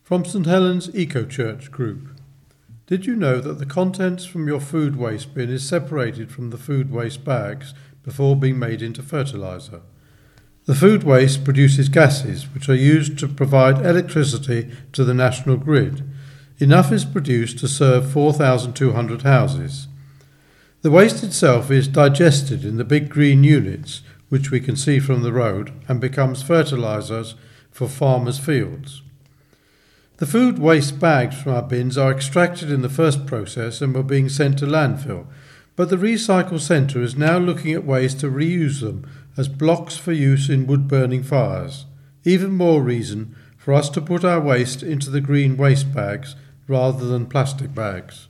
From St Helens Eco Church Group. Did you know that the contents from your food waste bin is separated from the food waste bags before being made into fertiliser? The food waste produces gases which are used to provide electricity to the national grid. Enough is produced to serve 4,200 houses. The waste itself is digested in the big green units, which we can see from the road, and becomes fertilisers for farmers' fields. The food waste bags from our bins are extracted in the first process and were being sent to landfill, but the Recycle Centre is now looking at ways to reuse them as blocks for use in wood-burning fires. Even more reason for us to put our waste into the green waste bags rather than plastic bags.